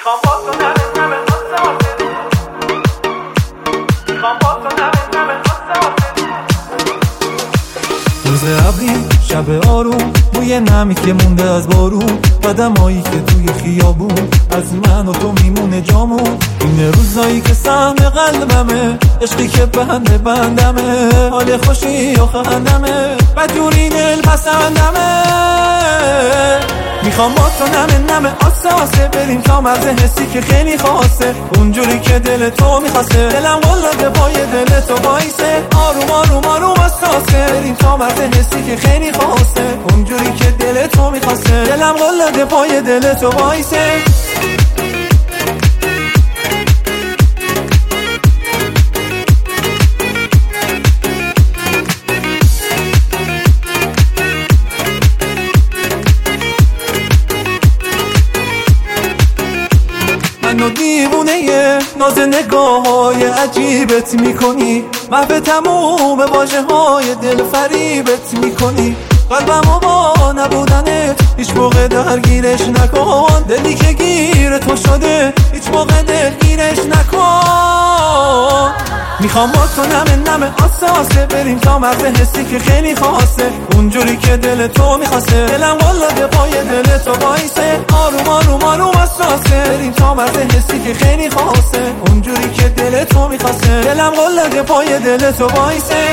میخوام با تو نمه نمه آسه آسه، میخوام با تو نمه نمه آسه آسه. روز ابری شب آروم، بوی نمی که مونده از بارون، قدمایی که توی خیابون از من و تو میمونه جامون. این روزایی که سهم قلبمه، عشقی که بندمه، حال خوشی و خندمه، بدجوری دل پسندمه. میخوام با تو نمه نمه آسه آسه، بریم تا مرز حسی که خیلی خاصه، اونجوری که دل تو میخواسته. دلم قلده پای دل تو وایسه، آروم آروم آروم اساسه، بریم تا مرز حسی که خیلی خاصه، اونجوری که دل تو میخواسته. دلم قلده پای دل تو وایسه. منو دیوونه ناز نگاه های عجیبت میکنی، محو تموم واژه های دل فریبت میکنی. قلبمو با نبودنت هیچ موقع درگیرش نکن، دلی که گیر تو شده هیچ موقع دلگیرش نکن. میخوام با تو نمه نمه آسه آسه، بریم تا مرز حسی که خیلی خاصه، اونجوری که دل تو میخواسته. دلم قلده پای دل تو وایسه، آروم آروم آروم اساسه، بریم تا مرز حسی که خیلی خاصه، اونجوری که دل تو میخواسته. دلم قلده پای دل تو وایسه.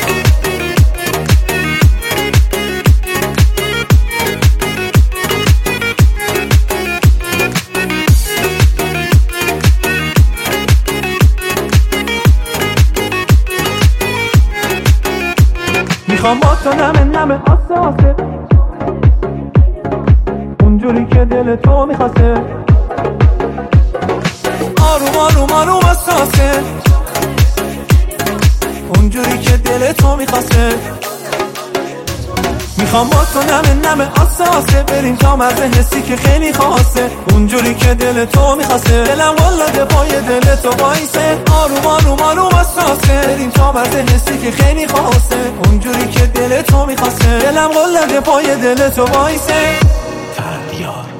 میخوام با تو نمه نمه آسه آسه، اونجوری که دل تو میخواسته، آروم آروم آروم اساسه، اونجوری که دل تو میخواسته. میخوام با تو نمه نمه آسه آسه، بریم تا مرز حسی که خیلی خاصه، اونجوری که دل تو میخواسته. دلم قلده پای دل تو وایسه، آروم آروم آروم اساسه، بریم تا مرز حسی که خیلی خاصه، اونجوری که دل تو میخواسته. دلم قلده پای دل تو وایسه. فردیار